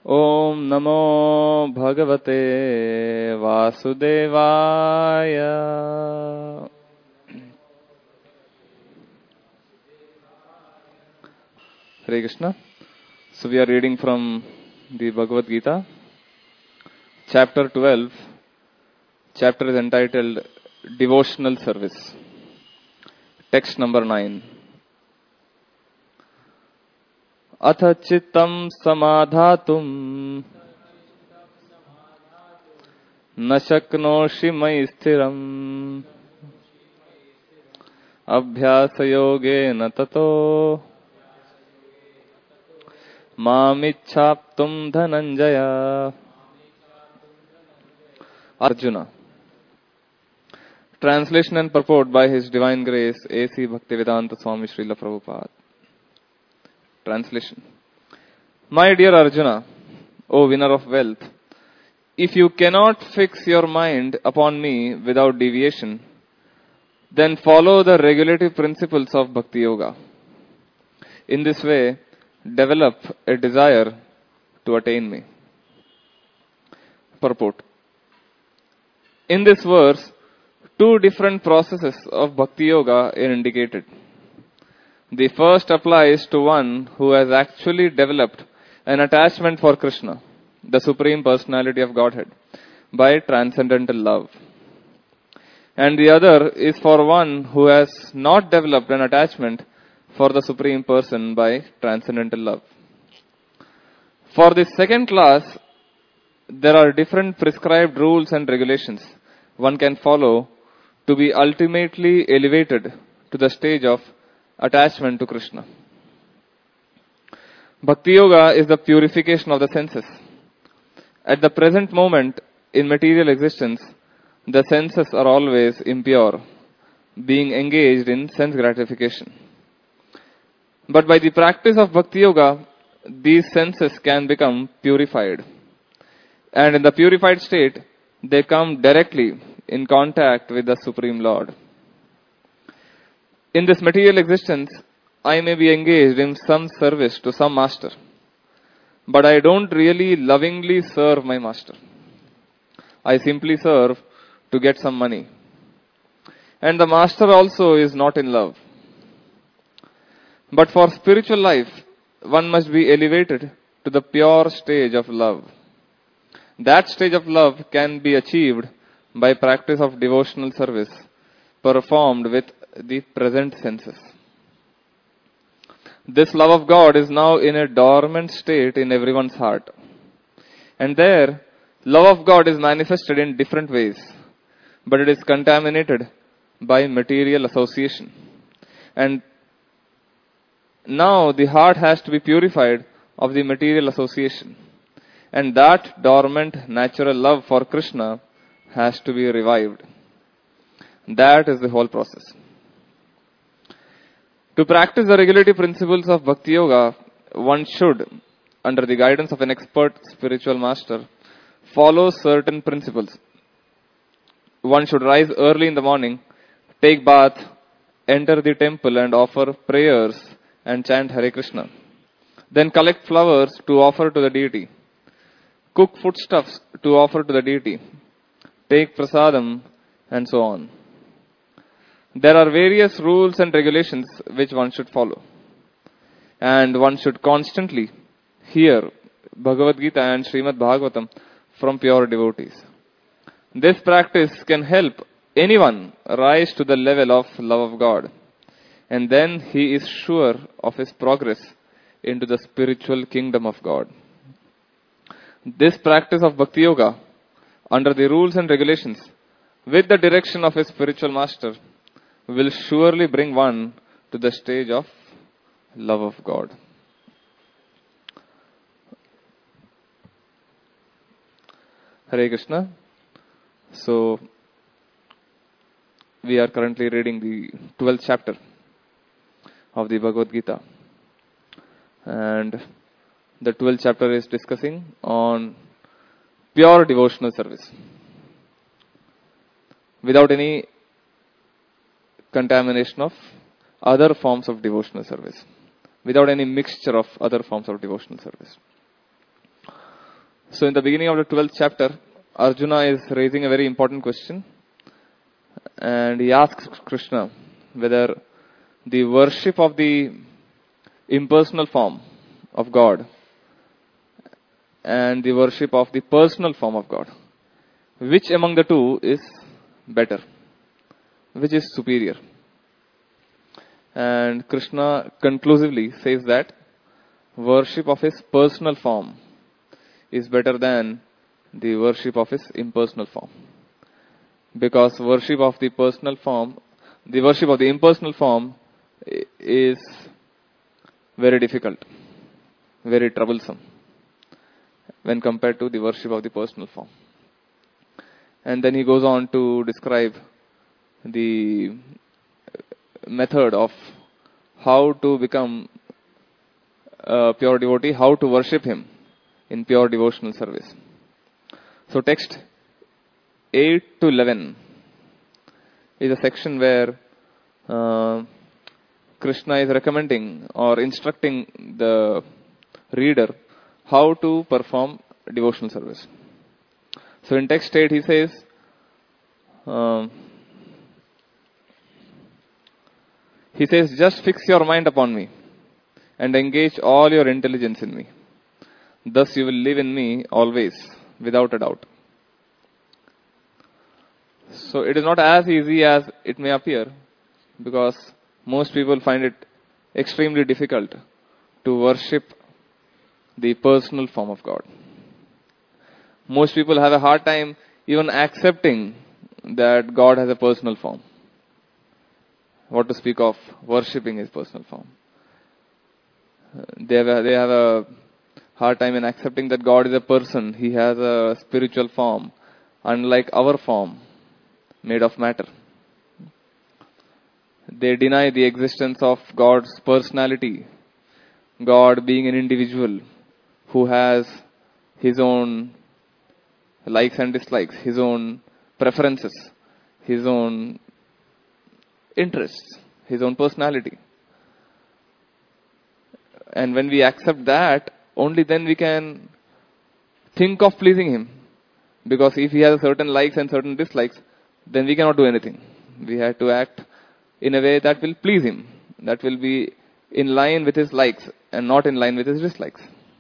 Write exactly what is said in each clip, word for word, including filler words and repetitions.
ओम नमो भगवते वासुदेवाय। Hare Krishna. So we are reading from the Bhagavad Gita, chapter twelve. Chapter is entitled Devotional Service. Text number nine. अथ चित्तं समाधातुं न शक्नोषि मयि स्थिरम् अभ्यासयोगेन ततो मामिच्छाप्तुं Dhananjay. Arjuna. Translation and purport by His Divine Grace A C Bhaktivedanta Swami Srila Prabhupada. Translation. My dear Arjuna, O winner of wealth, if you cannot fix your mind upon me without deviation, then follow the regulative principles of Bhakti Yoga. In this way, develop a desire to attain me. Purport. In this verse, two different processes of Bhakti Yoga are indicated. The first applies to one who has actually developed an attachment for Krishna, the Supreme Personality of Godhead, by transcendental love. And the other is for one who has not developed an attachment for the Supreme Person by transcendental love. For the second class, there are different prescribed rules and regulations one can follow to be ultimately elevated to the stage of attachment to Krishna. Bhakti Yoga is the purification of the senses. At the present moment in material existence, the senses are always impure, being engaged in sense gratification. But by the practice of Bhakti Yoga, these senses can become purified. And in the purified state, they come directly in contact with the Supreme Lord. In this material existence, I may be engaged in some service to some master, but I don't really lovingly serve my master. I simply serve to get some money. And the master also is not in love. But for spiritual life, one must be elevated to the pure stage of love. That stage of love can be achieved by practice of devotional service performed with the present senses. This love of God is now in a dormant state in everyone's heart. And there, love of God is manifested in different ways, but it is contaminated by material association. And now the heart has to be purified of the material association. And that dormant natural love for Krishna has to be revived. That is the whole process. To practice the regulative principles of Bhakti Yoga, one should, under the guidance of an expert spiritual master, follow certain principles. One should rise early in the morning, take bath, enter the temple and offer prayers and chant Hare Krishna. Then collect flowers to offer to the deity. Cook foodstuffs to offer to the deity. Take prasadam and so on. There are various rules and regulations which one should follow. And one should constantly hear Bhagavad Gita and Srimad Bhagavatam from pure devotees. This practice can help anyone rise to the level of love of God. And then he is sure of his progress into the spiritual kingdom of God. This practice of Bhakti Yoga, under the rules and regulations, with the direction of his spiritual master, will surely bring one to the stage of love of God. Hare Krishna. So, we are currently reading the twelfth chapter of the Bhagavad Gita. And the twelfth chapter is discussing on pure devotional service, without any contamination of other forms of devotional service, without any mixture of other forms of devotional service. So in the beginning of the twelfth chapter, Arjuna is raising a very important question. And he asks Krishna whether the worship of the impersonal form of God and the worship of the personal form of God, which among the two is better? Which is superior? And Krishna conclusively says that worship of his personal form is better than the worship of his impersonal form. Because worship of the personal form, the worship of the impersonal form is very difficult, very troublesome when compared to the worship of the personal form. And then he goes on to describe the method of how to become a pure devotee, how to worship him in pure devotional service. So text eight to eleven is a section where uh, Krishna is recommending or instructing the reader how to perform devotional service. So in text eight he says, um, he says, just fix your mind upon me and engage all your intelligence in me. Thus you will live in me always, without a doubt. So it is not as easy as it may appear, because most people find it extremely difficult to worship the personal form of God. Most people have a hard time even accepting that God has a personal form. What to speak of worshipping his personal form. They have a, they have a hard time in accepting that God is a person. He has a spiritual form, unlike our form, made of matter. They deny the existence of God's personality, God being an individual who has his own likes and dislikes, his own preferences, his own interests, his own personality. And when we accept that, only then we can think of pleasing him. Because if he has certain likes and certain dislikes, then we cannot do anything. We have to act in a way that will please him, that will be in line with his likes and not in line with his dislikes.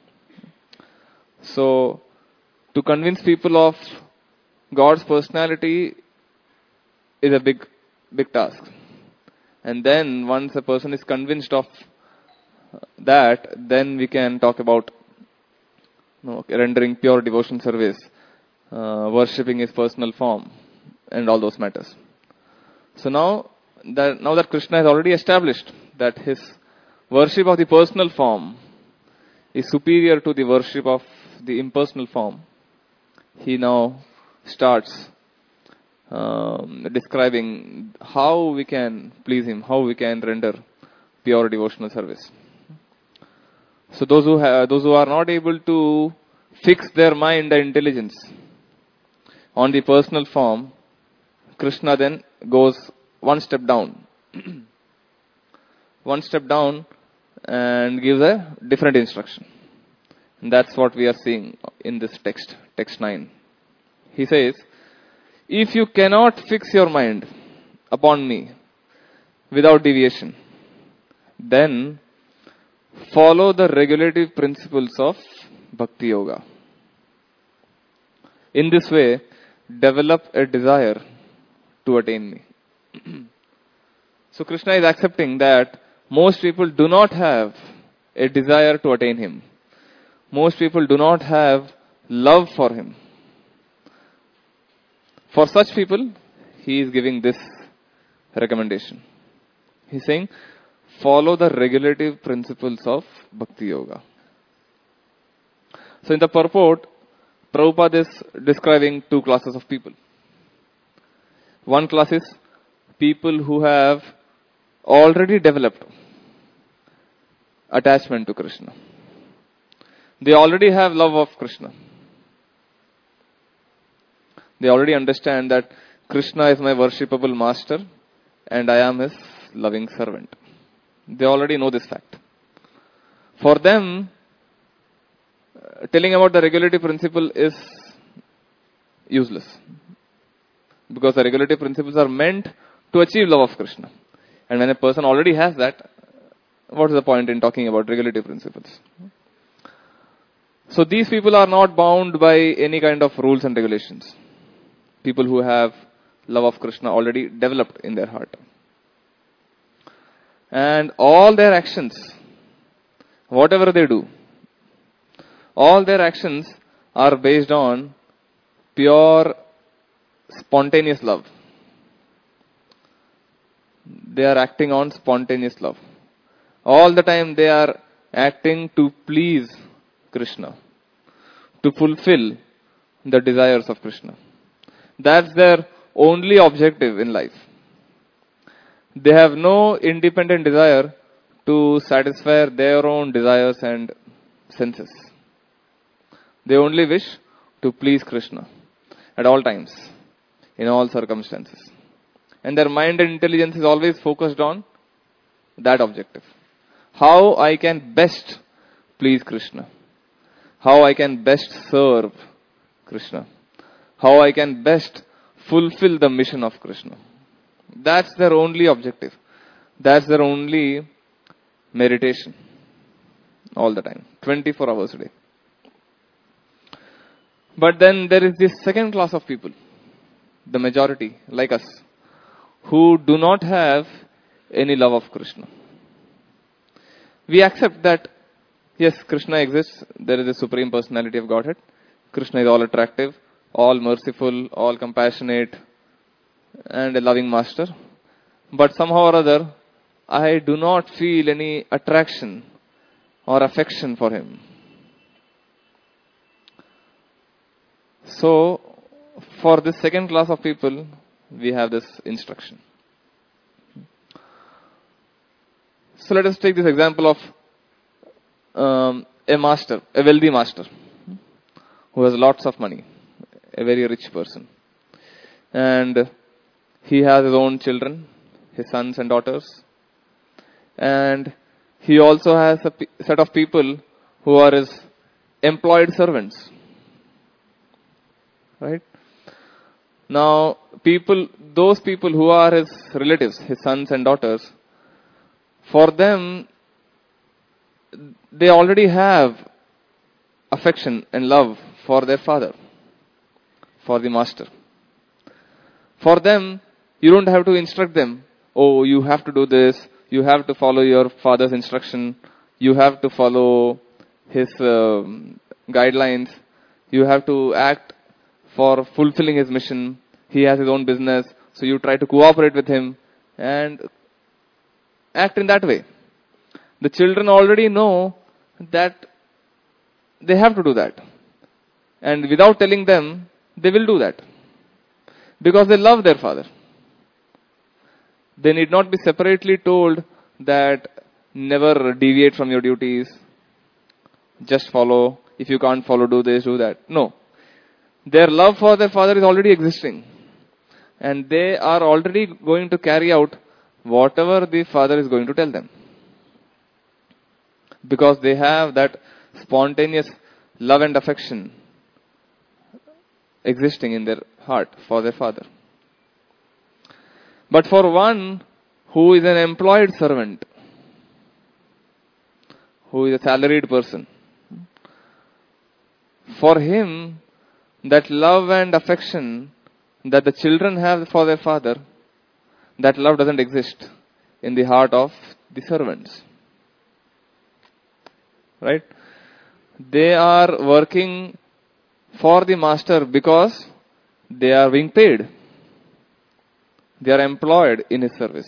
So, to convince people of God's personality is a big, big task. And then once a person is convinced of that, then we can talk about you know, rendering pure devotion service, uh, worshipping his personal form, and all those matters. So now that now that Krishna has already established that his worship of the personal form is superior to the worship of the impersonal form, he now starts um, describing how we can please him, how we can render pure devotional service. So those who have, those who are not able to fix their mind and intelligence on the personal form, Krishna then goes one step down. one step down and gives a different instruction. And that's what we are seeing in this text, text nine. He says, if you cannot fix your mind upon me without deviation, then follow the regulative principles of Bhakti Yoga. In this way, develop a desire to attain me. So Krishna is accepting that most people do not have a desire to attain him. Most people do not have love for him. For such people, he is giving this recommendation. He is saying, follow the regulative principles of Bhakti Yoga. So in the purport, Prabhupada is describing two classes of people. One class is people who have already developed attachment to Krishna. They already have love of Krishna. They already understand that Krishna is my worshipable master and I am his loving servant. They already know this fact. For them, telling about the regulative principle is useless. Because the regulative principles are meant to achieve love of Krishna. And when a person already has that, what is the point in talking about regulative principles? So these people are not bound by any kind of rules and regulations. People who have love of Krishna already developed in their heart. And all their actions, whatever they do, all their actions are based on pure spontaneous love. They are acting on spontaneous love. All the time they are acting to please Krishna, to fulfill the desires of Krishna. That's their only objective in life. They have no independent desire to satisfy their own desires and senses. They only wish to please Krishna at all times, in all circumstances. And their mind and intelligence is always focused on that objective. How I can best please Krishna. How I can best serve Krishna. How I can best fulfill the mission of Krishna. That's their only objective. That's their only meditation. All the time. twenty-four hours a day. But then there is this second class of people. The majority, like us, who do not have any love of Krishna. We accept that, yes, Krishna exists. There is a Supreme Personality of Godhead. Krishna is all attractive, all merciful, all compassionate, and a loving master. But somehow or other, I do not feel any attraction or affection for him. So, for this second class of people, we have this instruction. So let us take this example of um, a master, a wealthy master, who has lots of money, a very rich person. And he has his own children, his sons and daughters. And he also has a p- set of people who are his employed servants. Right? Now, people, those people who are his relatives, his sons and daughters, for them, they already have affection and love for their father, for the master. For them, you don't have to instruct them, oh, you have to do this, you have to follow your father's instruction, you have to follow his uh, guidelines, you have to act for fulfilling his mission. He has his own business, so you try to cooperate with him and act in that way. The children already know that they have to do that. And without telling them, they will do that. Because they love their father. They need not be separately told that never deviate from your duties. Just follow. If you can't follow, do this, do that. No. Their love for their father is already existing. And they are already going to carry out whatever the father is going to tell them. Because they have that spontaneous love and affection existing in their heart for their father. But for one who is an employed servant, who is a salaried person, for him, that love and affection that the children have for their father, that love doesn't exist in the heart of the servants. Right? They are working for the master because they are being paid. They are employed in his service.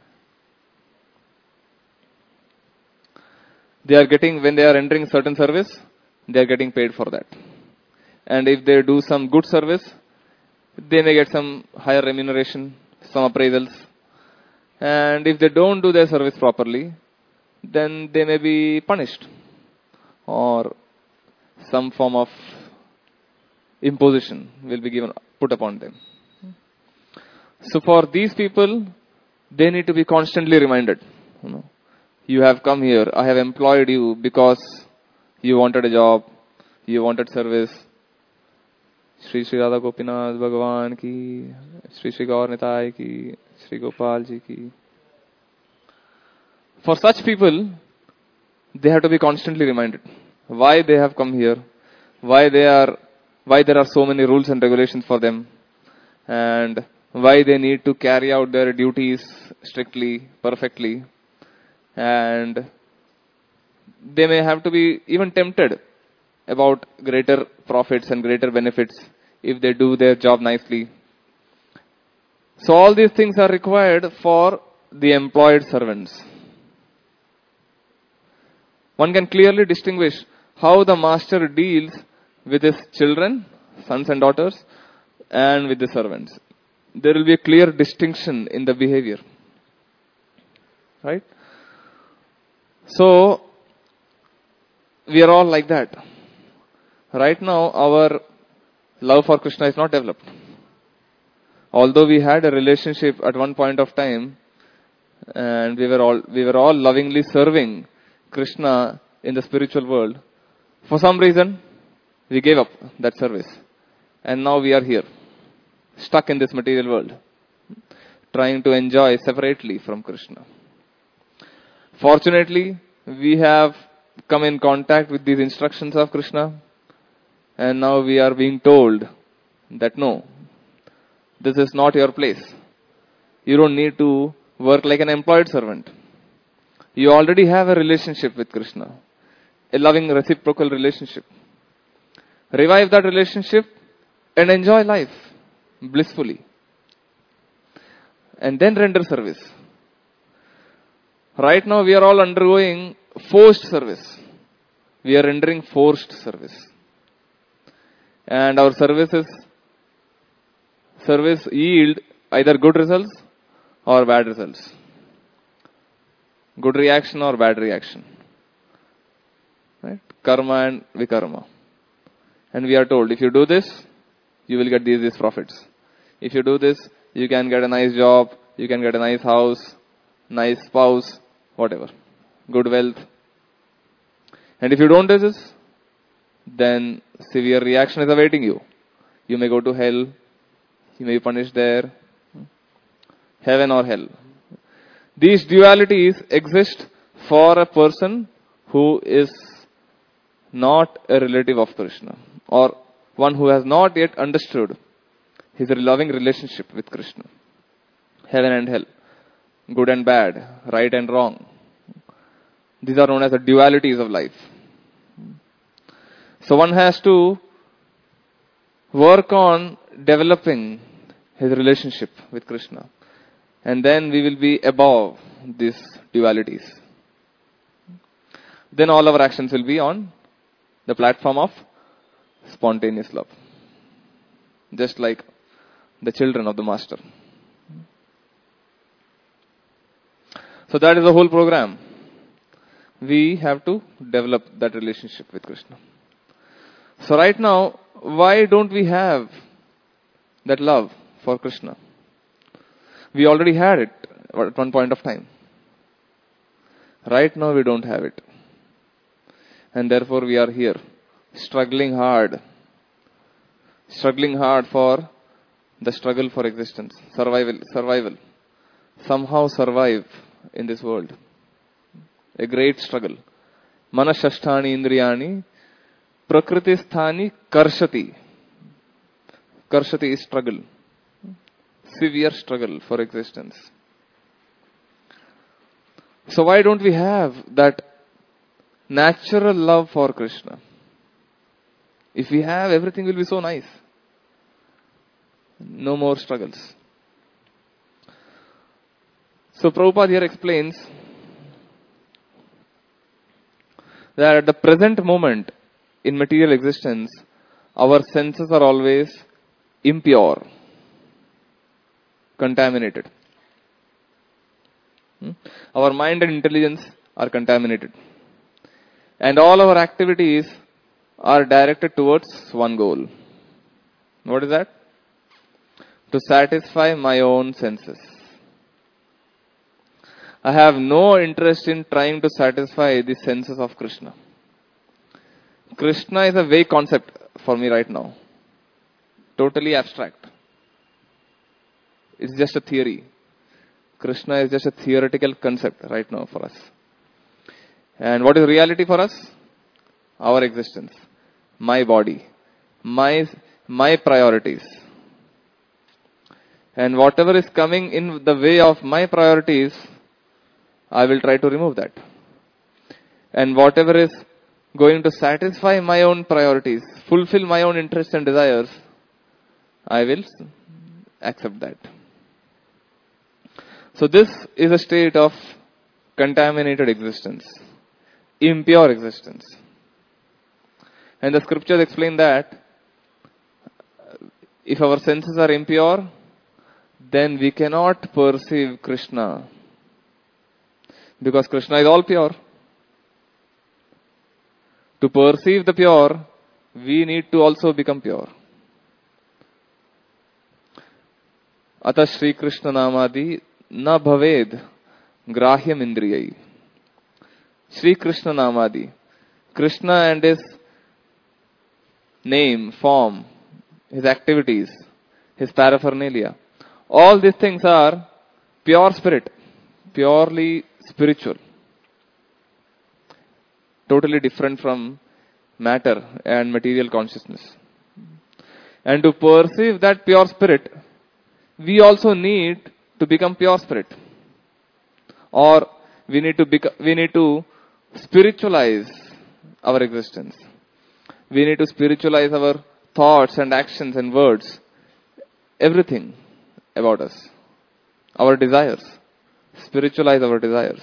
They are getting, when they are entering certain service, they are getting paid for that. And if they do some good service, they may get some higher remuneration, some appraisals. And if they don't do their service properly, then they may be punished. Or some form of imposition will be given, put upon them. So for these people, they need to be constantly reminded. You know, you have come here, I have employed you because you wanted a job, You wanted service. Shri Shri Radha Gopinath Bhagavan ki, Shri Shri Gaur Nitai ki, Shri Gopal ji ki. For such people, they have to be constantly reminded why they have come here, why they are, why there are so many rules and regulations for them, and why they need to carry out their duties strictly, perfectly, and they may have to be even tempted about greater profits and greater benefits if they do their job nicely. So all these things are required for the employed servants. One can clearly distinguish how the master deals with his children, sons and daughters, and with the servants. There will be a clear distinction in the behavior. Right? So, we are all like that. Right now, our love for Krishna is not developed. Although we had a relationship at one point of time, and we were all we were all lovingly serving Krishna in the spiritual world, for some reason, we gave up that service. And now we are here, stuck in this material world, trying to enjoy separately from Krishna. Fortunately, we have come in contact with these instructions of Krishna, and now we are being told that no, this is not your place. You don't need to work like an employed servant. You already have a relationship with Krishna, a loving reciprocal relationship. Revive that relationship and enjoy life blissfully. And then render service. Right now we are all undergoing forced service. We are rendering forced service. And our services, service yield either good results or bad results. Good reaction or bad reaction. Right? Karma and vikarma. And we are told, if you do this, you will get these, these profits. If you do this, you can get a nice job, you can get a nice house, nice spouse, whatever. Good wealth. And if you don't do this, then severe reaction is awaiting you. You may go to hell, you may be punished there, heaven or hell. These dualities exist for a person who is not a relative of Krishna, or one who has not yet understood his loving relationship with Krishna. Heaven and hell, good and bad, right and wrong. These are known as the dualities of life. So one has to work on developing his relationship with Krishna. And then we will be above these dualities. Then all our actions will be on the platform of spontaneous love. Just like the children of the master. So that is the whole program. We have to develop that relationship with Krishna. So right now, why don't we have that love for Krishna? We already had it at one point of time. Right now we don't have it. And therefore we are here, struggling hard. Struggling hard for the struggle for existence, survival, survival. Somehow survive in this world. A great struggle. Manashasthani indriyani prakriti sthani karshati. Karshati is struggle. Severe struggle for existence. So why don't we have that natural love for Krishna? If we have, everything will be so nice. No more struggles. So Prabhupada here explains that at the present moment in material existence, our senses are always impure, contaminated. Hmm? Our mind and intelligence are contaminated. And all our activities are directed towards one goal. What is that? To satisfy my own senses. I have no interest in trying to satisfy the senses of Krishna. Krishna is a vague concept for me right now. Totally abstract. It's just a theory. Krishna is just a theoretical concept right now for us. And what is reality for us? Our existence. My body. My, my priorities. And whatever is coming in the way of my priorities, I will try to remove that. And whatever is going to satisfy my own priorities, fulfill my own interests and desires, I will accept that. So this is a state of contaminated existence, impure existence. And the scriptures explain that if our senses are impure, then we cannot perceive Krishna. Because Krishna is all pure. To perceive the pure, we need to also become pure. Ata Shri Krishna Namadi na bhaved grahyam indriyai. Shri Krishna Namadi. Krishna and his name, form, his activities, his paraphernalia. All these things are pure spirit, purely spiritual. Totally different from matter and material consciousness. And to perceive that pure spirit, we also need to become pure spirit. Or we need to bec- we need to spiritualize our existence. We need to spiritualize our thoughts and actions and words. Everything about us. Our desires. Spiritualize our desires.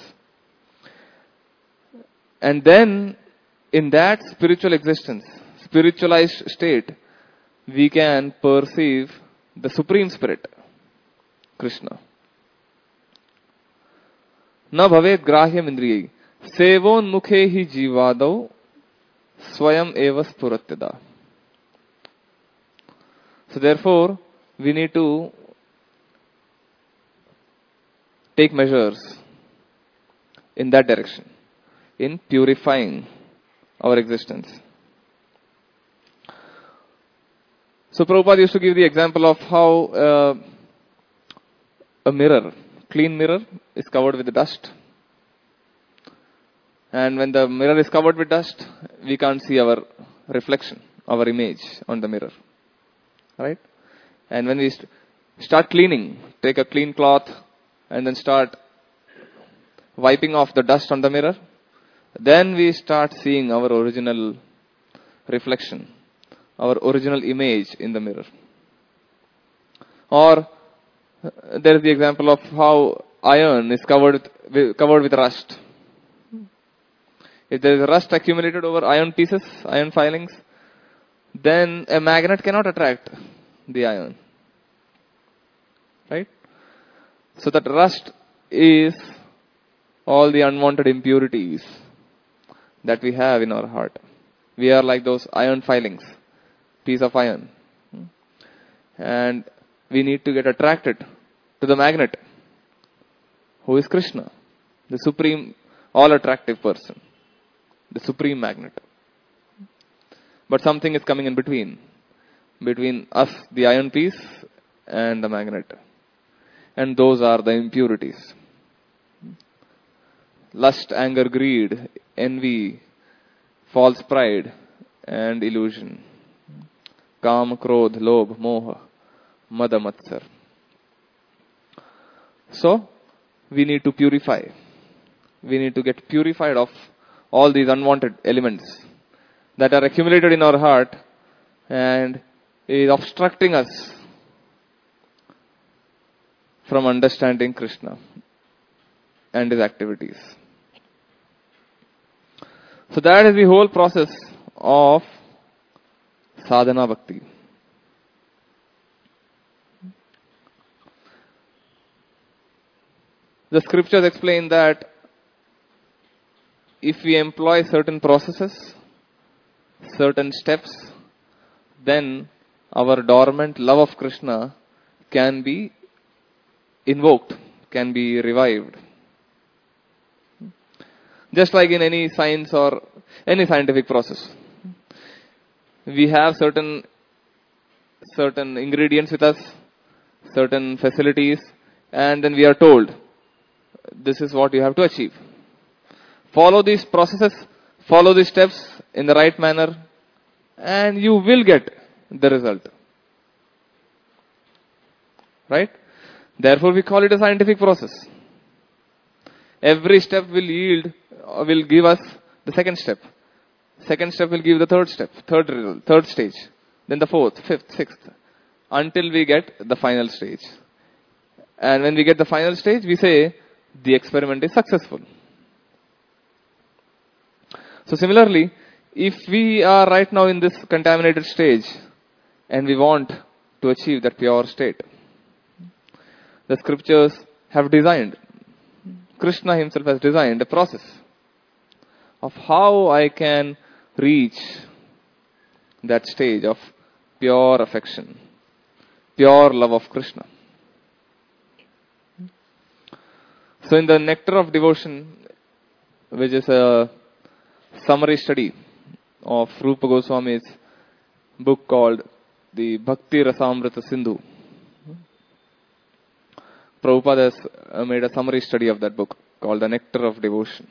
And then, in that spiritual existence, spiritualized state, we can perceive the Supreme Spirit, Krishna. Na bhavet grahyam indriyai. Sevon mukhehi jivadau swayam eva spuratyada. So therefore, we need to take measures in that direction, in purifying our existence. So Prabhupada used to give the example of how uh, a mirror, clean mirror, is covered with dust. And when the mirror is covered with dust, we can't see our reflection, our image on the mirror. Right? And when we st- start cleaning, take a clean cloth and then start wiping off the dust on the mirror, then we start seeing our original reflection, our original image in the mirror. Or there is the example of how iron is covered with, covered with rust. If there is rust accumulated over iron pieces, iron filings, then a magnet cannot attract the iron. Right? So that rust is all the unwanted impurities that we have in our heart. We are like those iron filings, piece of iron. And we need to get attracted to the magnet, who is Krishna, the supreme, all-attractive person, the supreme magnet. But something is coming in between, between us, the iron piece, and the magnet. And those are the impurities. Lust, anger, greed, envy, false pride, and illusion. Kam, krodh, lobh, moha, mada, matsar. So, we need to purify. We need to get purified of all these unwanted elements that are accumulated in our heart and is obstructing us from understanding Krishna and his activities. So that is the whole process of sadhana bhakti. The scriptures explain that if we employ certain processes, certain steps, then our dormant love of Krishna can be invoked, can be revived. Just like in any science or any scientific process. we have certain certain ingredients with us, certain facilities, and then we are told, this is what you have to achieve. Follow these processes, follow these steps in the right manner, and you will get the result. Right? Therefore, we call it a scientific process. Every step will yield, will give us the second step. Second step will give the third step, third result, third stage. Then the fourth, fifth, sixth, until we get the final stage. And when we get the final stage, we say the experiment is successful. So similarly, if we are right now in this contaminated stage and we want to achieve that pure state, the scriptures have designed, Krishna himself has designed a process of how I can reach that stage of pure affection, pure love of Krishna. So in the Nectar of Devotion, which is a summary study of Rupa Goswami's book called the Bhakti Rasamrita Sindhu, Prabhupada has made a summary study of that book called the Nectar of Devotion.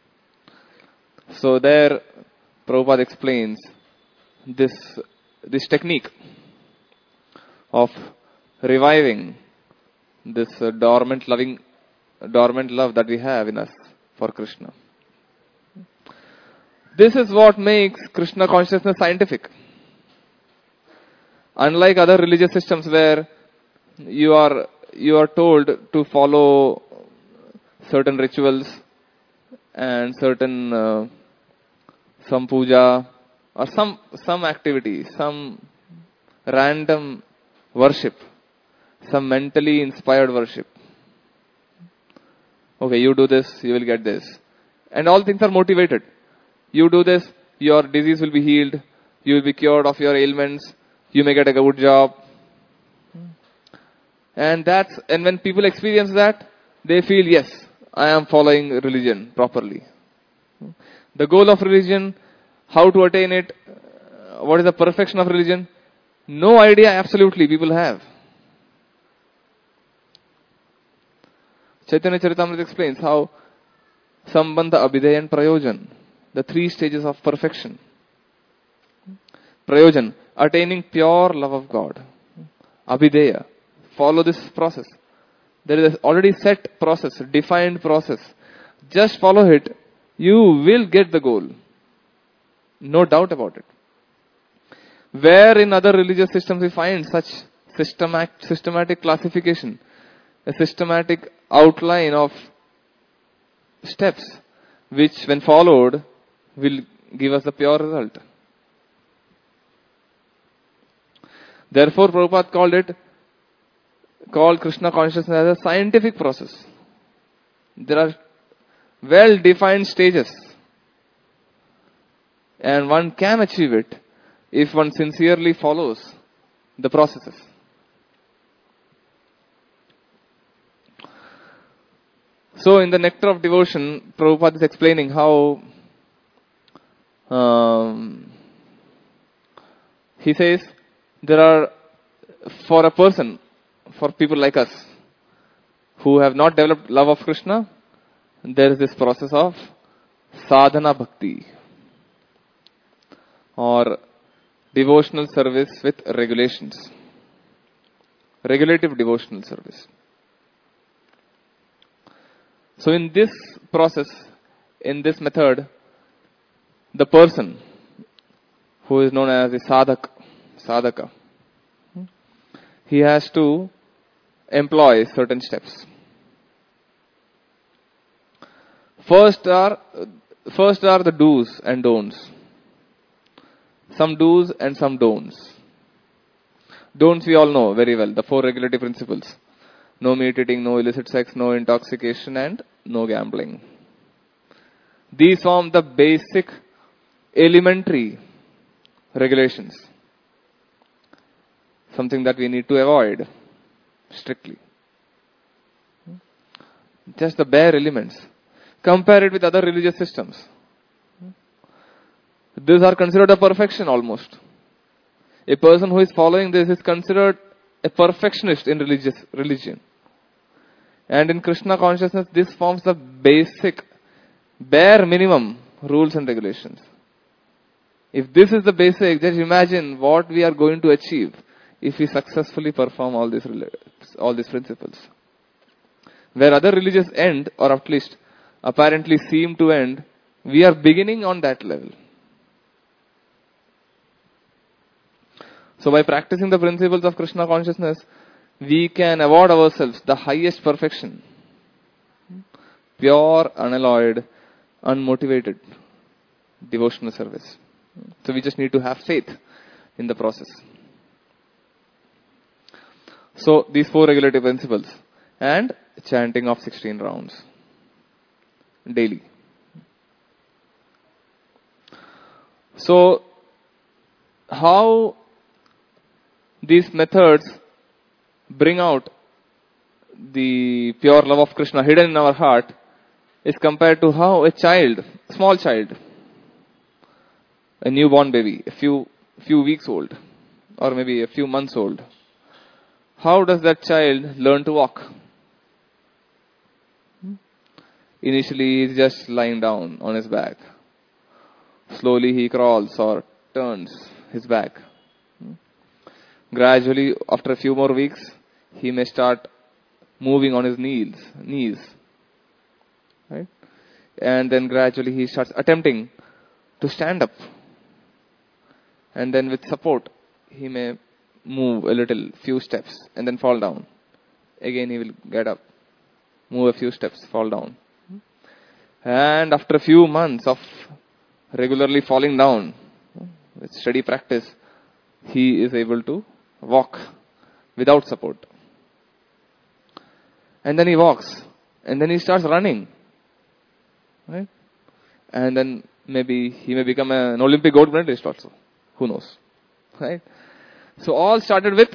So there, Prabhupada explains this, this technique of reviving this uh, dormant loving, dormant love that we have in us for Krishna. This is what makes Krishna consciousness scientific. Unlike other religious systems where you are you are told to follow certain rituals and certain uh, some puja or some some activity, some random worship, some mentally inspired worship. Okay, you do this, you will get this. And all things are motivated. You do this, your disease will be healed, you will be cured of your ailments, you may get a good job. And that's, and when people experience that, they feel, yes, I am following religion properly. The goal of religion, how to attain it, what is the perfection of religion? No idea absolutely people have. Chaitanya Charitamrita explains how Sambandha, Abhideya and Prayojan, the three stages of perfection. Prayojan, attaining pure love of God. Abhideya, follow this process. There is already set process, defined process. Just follow it. You will get the goal. No doubt about it. Where in other religious systems we find such systematic, systematic classification, a systematic outline of steps, which when followed will give us the pure result. Therefore, Prabhupada called it, called Krishna consciousness as a scientific process. There are well-defined stages, and one can achieve it if one sincerely follows the processes. So, in the Nectar of Devotion, Prabhupada is explaining how um, he says there are, for a person, for people like us who have not developed love of Krishna, there is this process of sadhana bhakti or devotional service with regulations, regulative devotional service. So in this process, in this method, the person who is known as the sadhak, sadhaka, he has to employ certain steps. First are, first are the do's and don'ts. Some do's and some don'ts. Don'ts we all know very well, the four regulative principles. No meat eating, no illicit sex, no intoxication and no gambling. These form the basic elementary regulations. Something that we need to avoid strictly. Just the bare elements. Compare it with other religious systems. These are considered a perfection almost. A person who is following this is considered a perfectionist in religious religion. And in Krishna consciousness, this forms the basic, bare minimum rules and regulations. If this is the basic, just imagine what we are going to achieve if we successfully perform all these all these principles. Where other religions end, or at least apparently seem to end, we are beginning on that level. So by practicing the principles of Krishna consciousness, we can award ourselves the highest perfection. Pure, unalloyed, unmotivated devotional service. So we just need to have faith in the process. So these four regulative principles and chanting of sixteen rounds daily. So how these methods bring out the pure love of Krishna hidden in our heart is compared to how a child, small child, a newborn baby, a few few weeks old, or maybe a few months old, how does that child learn to walk? Initially, he's just lying down on his back. Slowly, he crawls or turns his back. Gradually, after a few more weeks, he may start moving on his knees, knees, right? And then gradually, he starts attempting to stand up. And then with support, he may move a little, few steps, and then fall down. Again, he will get up, move a few steps, fall down. And after a few months of regularly falling down, with steady practice, he is able to walk without support. And then he walks, and then he starts running, right? And then maybe he may become an Olympic gold medalist also. Who knows, right? So all started with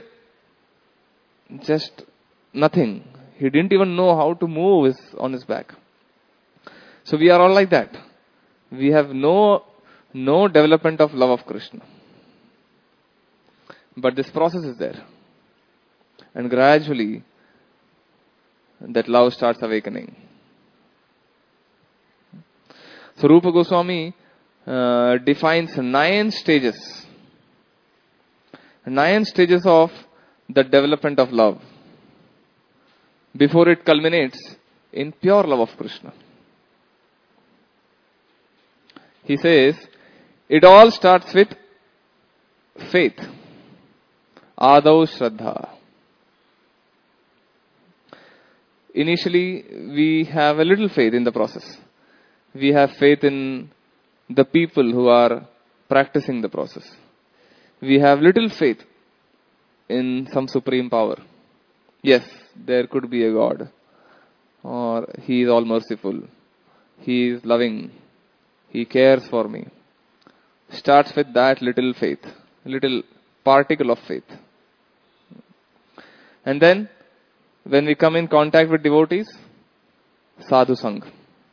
just nothing. He didn't even know how to move his, on his back. So we are all like that. We have no, no development of love of Krishna. But this process is there. And gradually, that love starts awakening. So Rupa Goswami uh, defines nine stages. Nine stages of the development of love before it culminates in pure love of Krishna. He says, it all starts with faith. Adau Shraddha. Initially, we have a little faith in the process. We have faith in the people who are practicing the process. We have little faith in some supreme power. Yes, there could be a God, or He is all merciful, He is loving, He cares for me. Starts with that little faith, little particle of faith. And then, when we come in contact with devotees, sadhu sangha.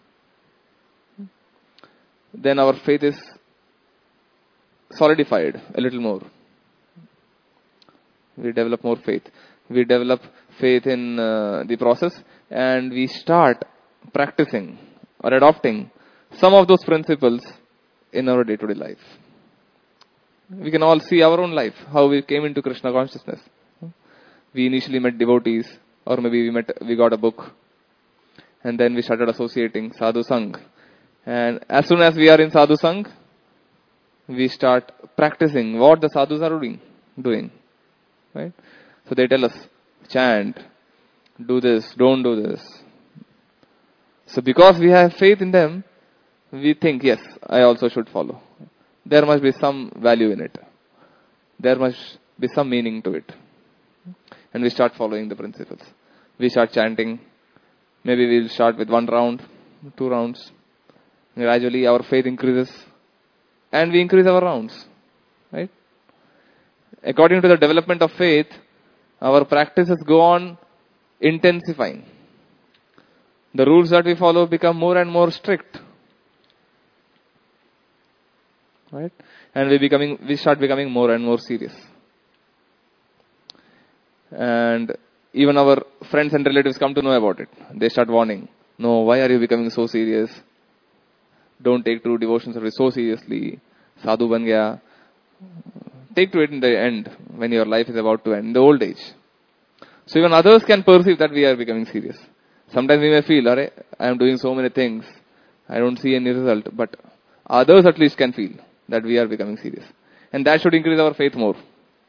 Then our faith is solidified a little more. We develop more faith. We develop faith in uh, the process, and we start practicing or adopting some of those principles in our day-to-day life. We can all see our own life, how we came into Krishna consciousness. We initially met devotees, or maybe we met, we got a book, and then we started associating sadhu sangha. And as soon as we are in sadhu sangha, we start practicing what the sadhus are doing, doing, right? So they tell us, chant, do this, don't do this. So because we have faith in them, we think, yes, I also should follow. There must be some value in it. There must be some meaning to it. And we start following the principles. We start chanting. Maybe we'll start with one round, two rounds. Gradually our faith increases. And we increase our rounds. Right? According to the development of faith, our practices go on intensifying. The rules that we follow become more and more strict. Right? And we becoming, we start becoming more and more serious. And even our friends and relatives come to know about it. They start warning. No, why are you becoming so serious? Don't take true devotion service so seriously. Sadhu ban gaya. Take to it in the end, when your life is about to end, in the old age. So even others can perceive that we are becoming serious. Sometimes we may feel, Arey, I am doing so many things, I don't see any result. But others at least can feel that we are becoming serious. And that should increase our faith more.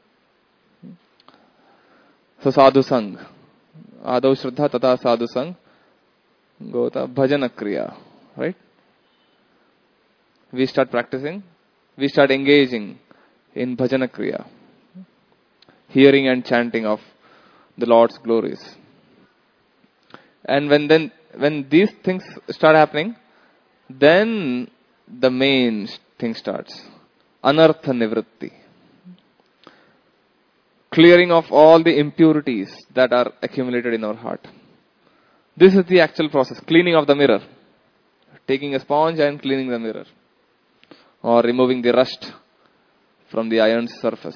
So sadhu sang. Adau shraddha tata sadhu sang. Gota bhajana kriya. Right? We start practicing. We start engaging in bhajana kriya. Hearing and chanting of the Lord's glories. And when then, when these things start happening, then the main thing starts. Anartha nivritti. Clearing of all the impurities that are accumulated in our heart. This is the actual process. Cleaning of the mirror. Taking a sponge and cleaning the mirror. Or removing the rust from the iron's surface.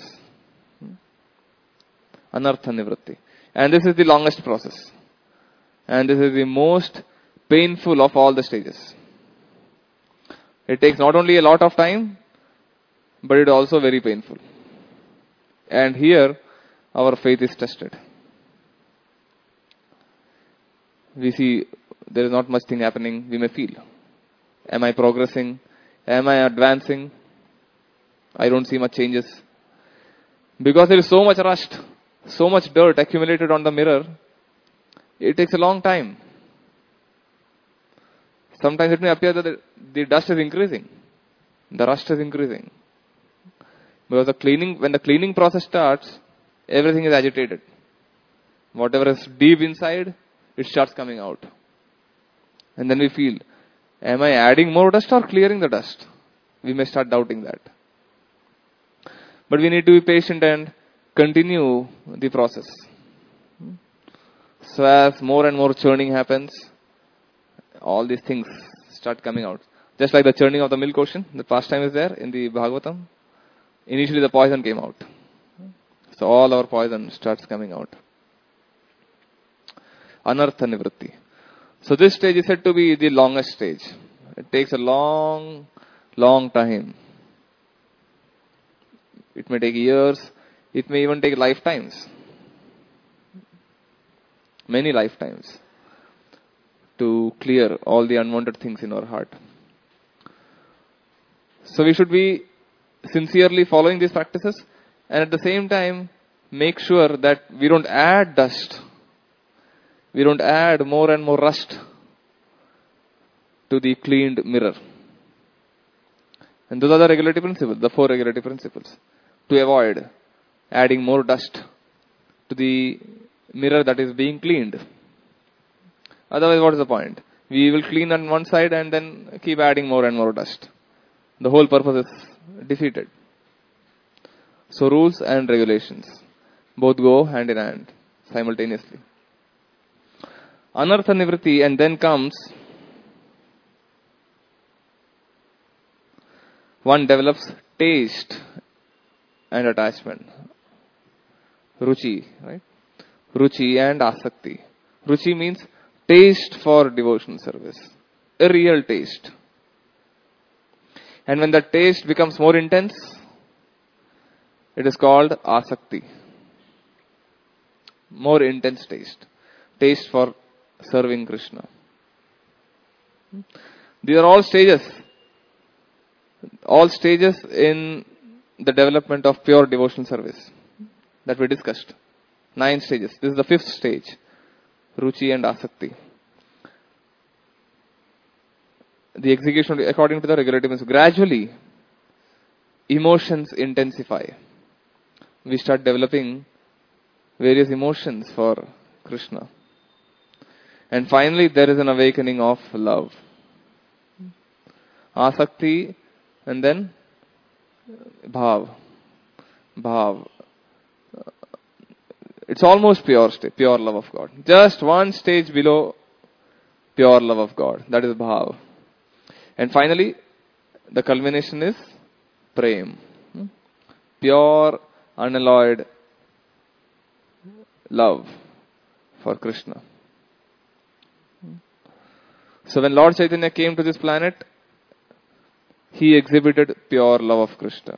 Anartha nivritti. And this is the longest process. And this is the most painful of all the stages. It takes not only a lot of time, but it is also very painful. And here, our faith is tested. We see there is not much thing happening, we may feel. Am I progressing? Am I advancing? I don't see much changes. Because there is so much rust, so much dirt accumulated on the mirror, it takes a long time. Sometimes it may appear that the, the dust is increasing. The rust is increasing. Because the cleaning, when the cleaning process starts, everything is agitated. Whatever is deep inside, it starts coming out. And then we feel, am I adding more dust or clearing the dust? We may start doubting that. But we need to be patient and continue the process. So as more and more churning happens, all these things start coming out. Just like the churning of the milk ocean, the pastime is there in the Bhagavatam. Initially the poison came out. So all our poison starts coming out. Anartha nivritti. So this stage is said to be the longest stage. It takes a long, long time. It may take years. It may even take lifetimes. Many lifetimes. To clear all the unwanted things in our heart. So we should be sincerely following these practices. And at the same time, make sure that we don't add dust. We don't add more and more rust to the cleaned mirror. And those are the regulative principles, the four regulative principles. To avoid adding more dust to the mirror that is being cleaned. Otherwise, what is the point? We will clean on one side and then keep adding more and more dust. The whole purpose is defeated. So rules and regulations both go hand in hand simultaneously. Anartha nivritti, and then comes one develops taste and attachment. Ruchi, right? Ruchi and asakti. Ruchi means taste for devotional service. A real taste. And when the taste becomes more intense, it is called asakti. More intense taste. Taste for serving Krishna. These are all stages. All stages in the development of pure devotional service that we discussed. Nine stages. This is the fifth stage. Ruchi and asakti. The execution according to the regulative principle. Gradually, emotions intensify. We start developing various emotions for Krishna. And finally, there is an awakening of love. Asakti and then bhav. Bhav. It's almost pure state, pure love of God. Just one stage below pure love of God. That is bhav. And finally, the culmination is prem. Pure, unalloyed love for Krishna. So when Lord Chaitanya came to this planet, he exhibited pure love of Krishna.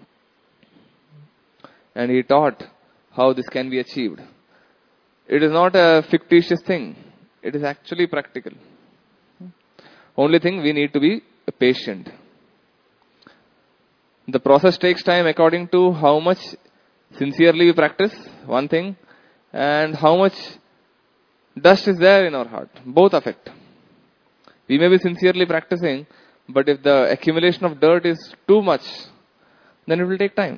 And he taught how this can be achieved. It is not a fictitious thing. It is actually practical. Only thing, we need to be patient. The process takes time according to how much sincerely we practice, one thing, and how much dust is there in our heart. Both affect. We may be sincerely practicing, but if the accumulation of dirt is too much, then it will take time.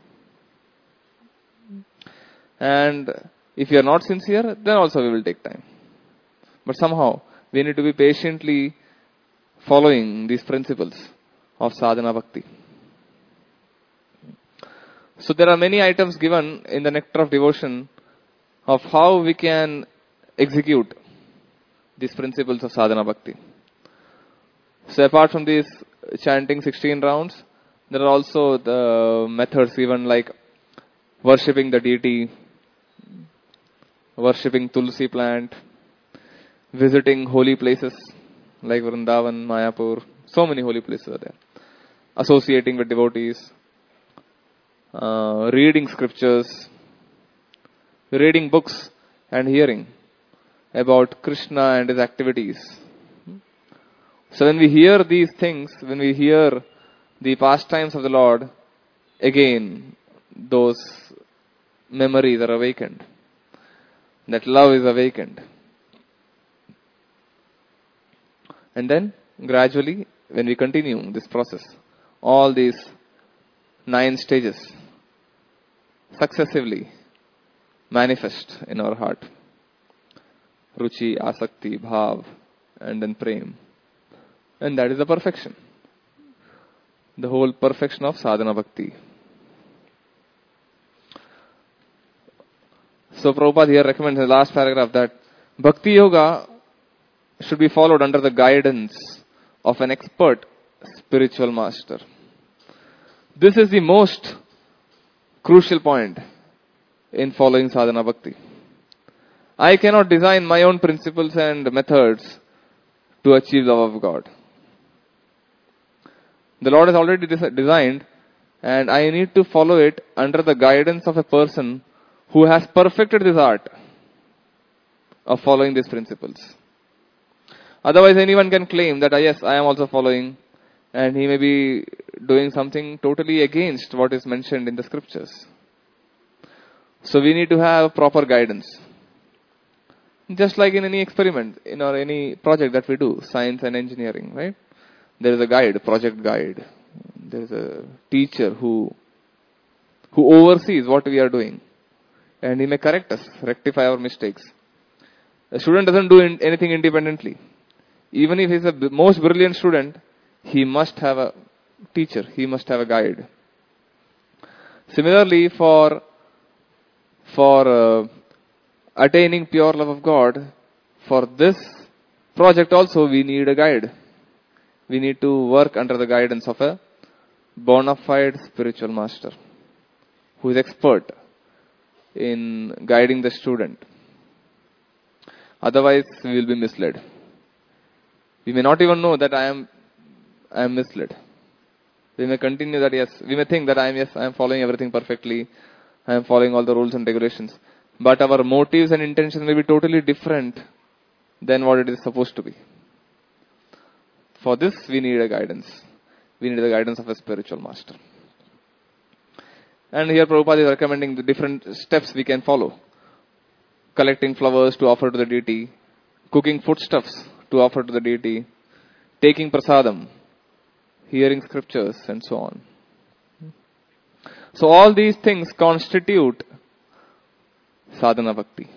And if you are not sincere, then also it will take time. But somehow, we need to be patiently following these principles of sadhana bhakti. So there are many items given in the Nectar of Devotion of how we can execute these principles of sadhana bhakti. So apart from these chanting sixteen rounds, there are also the methods even like worshipping the deity, worshipping Tulsi plant, visiting holy places like Vrindavan, Mayapur, so many holy places are there, associating with devotees, uh, reading scriptures, reading books and hearing about Krishna and his activities. So when we hear these things, when we hear the pastimes of the Lord, again, those memories are awakened. That love is awakened. And then, gradually, when we continue this process, all these nine stages successively manifest in our heart. Ruchi, Asakti, Bhav, and then Prem. And that is the perfection. The whole perfection of sadhana bhakti. So Prabhupada here recommends in the last paragraph that Bhakti Yoga should be followed under the guidance of an expert spiritual master. This is the most crucial point in following sadhana bhakti. I cannot design my own principles and methods to achieve the love of God. The Lord has already designed, and I need to follow it under the guidance of a person who has perfected this art of following these principles. Otherwise, anyone can claim that, ah, yes, I am also following, and he may be doing something totally against what is mentioned in the scriptures. So we need to have proper guidance. Just like in any experiment, in or any project that we do, science and engineering, right? There is a guide, a project guide. There is a teacher who who oversees what we are doing. And he may correct us, rectify our mistakes. A student doesn't do in, anything independently. Even if he is the most brilliant student, he must have a teacher, he must have a guide. Similarly, for, for uh, attaining pure love of God, for this project also we need a guide. We need to work under the guidance of a bona fide spiritual master who is expert in guiding the student. Otherwise, we will be misled. We may not even know that I am, I am misled. We may continue that, yes, we may think that I am, yes, I am following everything perfectly. I am following all the rules and regulations. But our motives and intentions may be totally different than what it is supposed to be. For this, we need a guidance. We need the guidance of a spiritual master. And here Prabhupada is recommending the different steps we can follow. Collecting flowers to offer to the deity, cooking foodstuffs to offer to the deity, taking prasadam, hearing scriptures, and so on. So all these things constitute sadhana bhakti.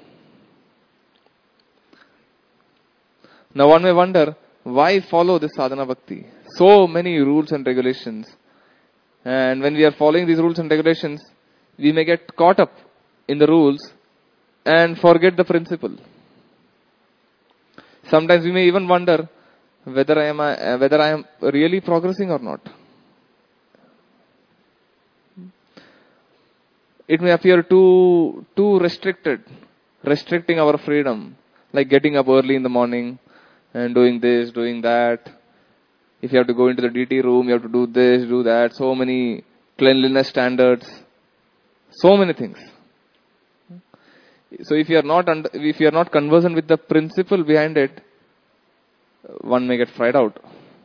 Now one may wonder, why follow this sadhana bhakti? So many rules and regulations. And when we are following these rules and regulations, we may get caught up in the rules and forget the principle. Sometimes we may even wonder whether I am whether I am really progressing or not. it may appear too, too restricted, restricting our freedom, like getting up early in the morning and doing this, doing that. If you have to go into the D T room, you have to do this, do that. So many cleanliness standards, so many things. So if you are not under, if you are not conversant with the principle behind it, one may get fried out.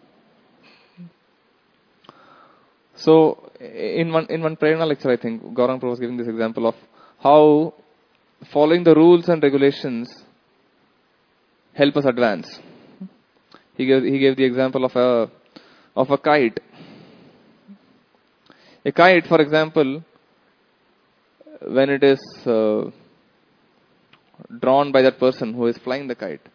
So in one in one Prerna lecture, I think Gaurang Prabhu was giving this example of how following the rules and regulations help us advance. He gave he gave the example of a of a kite. A kite, for example, when it is uh, drawn by that person who is flying the kite,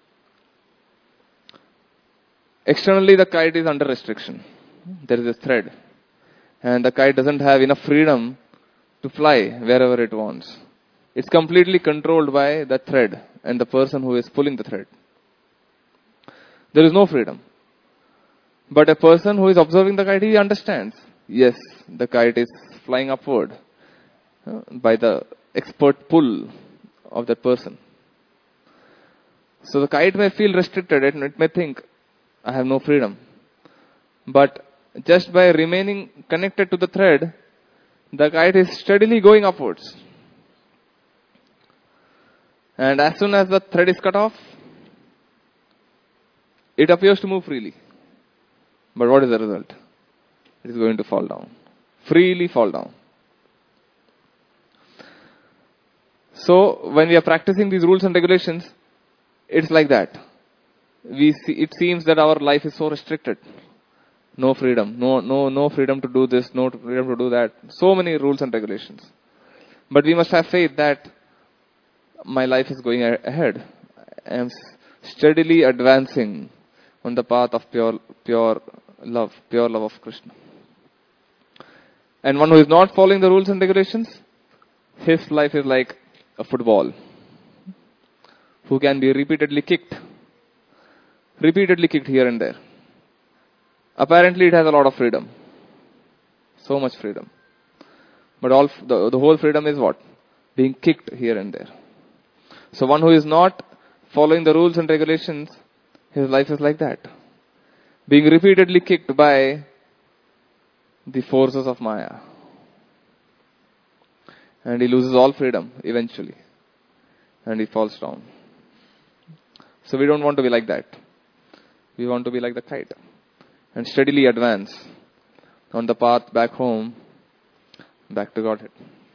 externally the kite is under restriction. There is a thread, and the kite doesn't have enough freedom to fly wherever it wants. It's completely controlled by the thread and the person who is pulling the thread. There is no freedom. But a person who is observing the kite, he understands. Yes, the kite is flying upward uh, by the expert pull of that person. So the kite may feel restricted and it may think, I have no freedom. But just by remaining connected to the thread, the kite is steadily going upwards. And as soon as the thread is cut off, it appears to move freely. But what is the result? It is going to fall down. Freely fall down. So, when we are practicing these rules and regulations, it's like that. We see, it seems that our life is so restricted. No freedom. No, no, no freedom to do this, no freedom to do that. So many rules and regulations. But we must have faith that my life is going ahead. I am steadily advancing on the path of pure, pure love, pure love of Krishna. And one who is not following the rules and regulations, his life is like a football, who can be repeatedly kicked, repeatedly kicked here and there. Apparently it has a lot of freedom, so much freedom. But all the, the whole freedom is what? Being kicked here and there. So one who is not following the rules and regulations, his life is like that. Being repeatedly kicked by the forces of Maya. And he loses all freedom eventually. And he falls down. So we don't want to be like that. We want to be like the kite. And steadily advance on the path back home, back to Godhead.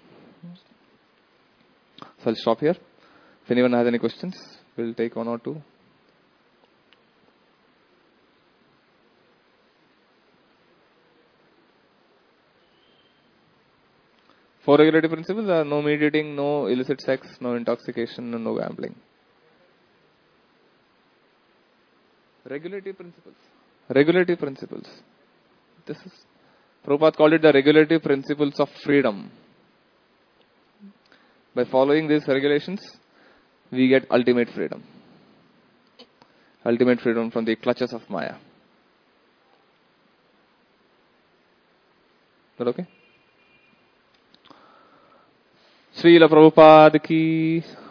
So I'll stop here. If anyone has any questions, we'll take one or two. Four regulative principles are no meat eating, no illicit sex, no intoxication, and no gambling. Regulative principles. Regulative principles. This is, Prabhupada called it the regulative principles of freedom. By following these regulations, we get ultimate freedom. Ultimate freedom from the clutches of Maya. Is that okay? Srila Prabhupada ki